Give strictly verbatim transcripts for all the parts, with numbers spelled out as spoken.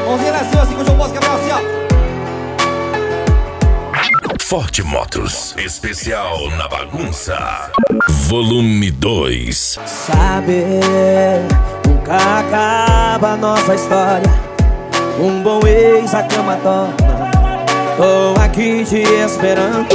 Mãozinha lá assim, assim, com o João Bosco, Gabriel, assim, ó. Forte Motos, especial na bagunça, volume dois. Saber, nunca acaba a nossa história. Um bom ex a cama torna. Tô aqui te esperando.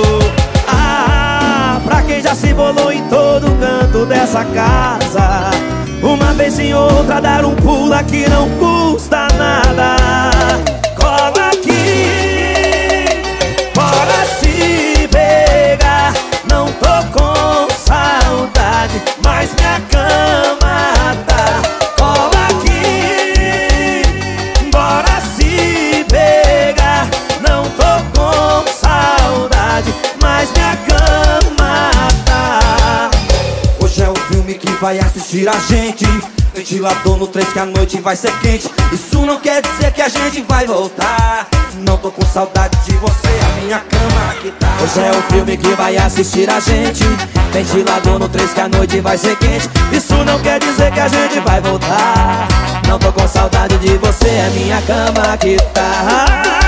Ah, pra quem já se bolou em todo canto dessa casa, uma vez em outra dar um pulo aqui não custa nada. Cola aqui, bora se pegar. Não tô com saudade, mas minha cama tá. Cola aqui, bora se pegar. Não tô com saudade, mas minha cama tá. Hoje é o filme que vai assistir a gente. Ventilador no três que a noite vai ser quente. Isso não quer dizer que a gente vai voltar. Não tô com saudade de você, a minha cama aqui tá. Hoje é o filme que vai assistir a gente. Ventilador no três que a noite vai ser quente. Isso não quer dizer que a gente vai voltar. Não tô com saudade de você, a minha cama aqui tá.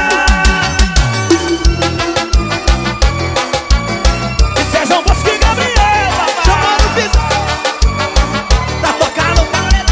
Esse é João Bosco e Gabriela, chamando o piso. Tá tocando,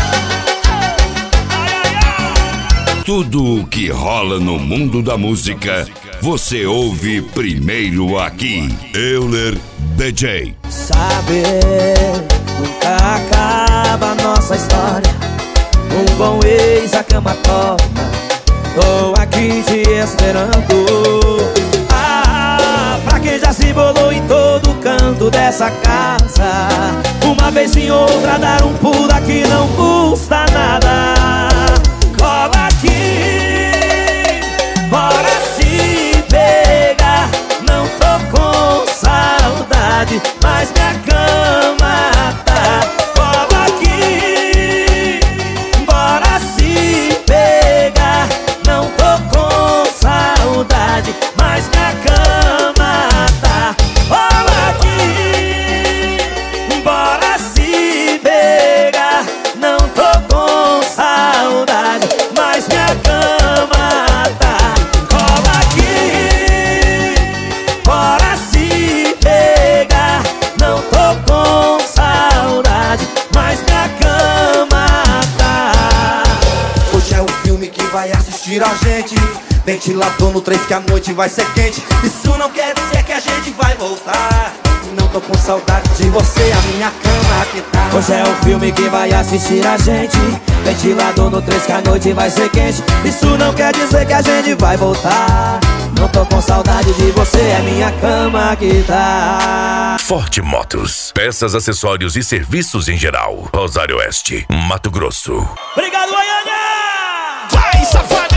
Tudo o que rola no mundo da música, você ouve primeiro aqui. Euler D J. Saber, nunca acaba a nossa história. Um bom ex a cama torna. Tô aqui te esperando. Ah, pra quem já se bolou em todo canto dessa casa, uma vez em outra dar um pulo aqui não custa nada. Cola aqui, bora se pegar. Não tô com saudade, mas minha cama tá. Cola aqui, bora se pegar. Não tô com saudade, mas minha cama tá. Cola aqui, bora se pegar. Não tô com saudade, mas minha cama tá. Cola aqui, bora se pegar. Não tô com saudade, mas minha cama tá. Hoje é o filme que vai assistir a gente. Ventilador no três que a noite vai ser quente. Isso não quer dizer que a gente vai voltar. Não tô com saudade de você, a minha cama aqui tá. Hoje é o filme que vai assistir a gente. Ventilador no três que a noite vai ser quente. Isso não quer dizer que a gente vai voltar. Não tô com saudade de você, é minha cama que tá. Forte Motos, peças, acessórios e serviços em geral. Rosário Oeste, Mato Grosso. Obrigado, Goiânia! Vai, safado!